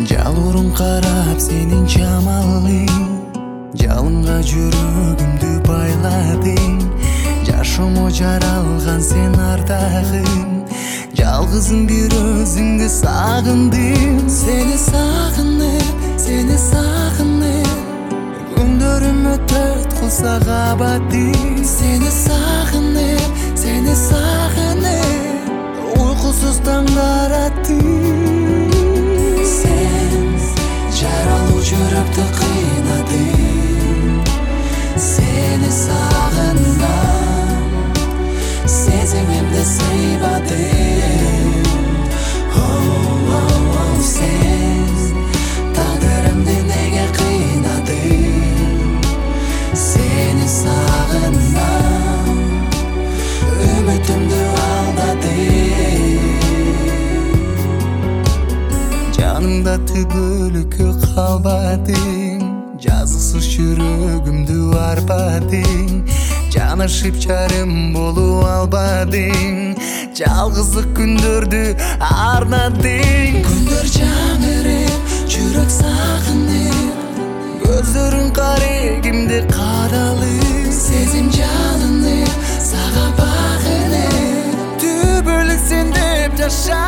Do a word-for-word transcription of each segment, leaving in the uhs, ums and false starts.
Жалурун карап сенин жамалың, жалынга жүрөгүмдү байладың. Жашыма жаралган сен ардагым, жалгызым бир өзүңдү сагындым. Сени сагынып, сени сагынып, күндөрүм өтөт кылса кабатым. Сени сагынып, сени сагынып, уйкусуз таңдар аттым. Сен жаралуу жүрөктү кыйнадың, сени сагынам, сезимимди сыйбадың. Oh, oh, oh, сен тагдырымды неге кыйнадың? Сени сагынам, үмүтүмдү алдадың. Жанымда түбөлүккө калбадың, жазыксыз жүрөгүмдү арбадың. Жанышып жарым болуп албадың, жалгыздык күндөрдү арнадың. Күндөр жаңырып, жүрөк сагынып, көздөрүң карегимди кадалып. Сезим жалынып, сага багынып, түбөлүк сен деп жаша.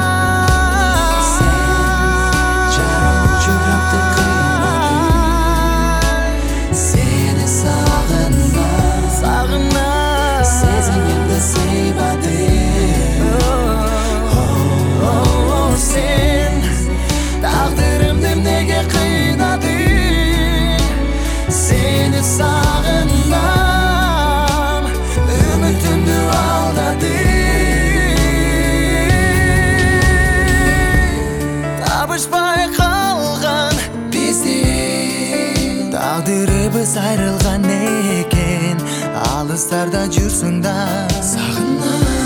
Seni sağınmam, ümitimdi aldadım. Tabışmay kalgan bizdin, taqdirimiz ayrılgan eken. Alыстарда жүрсүң да сагынам.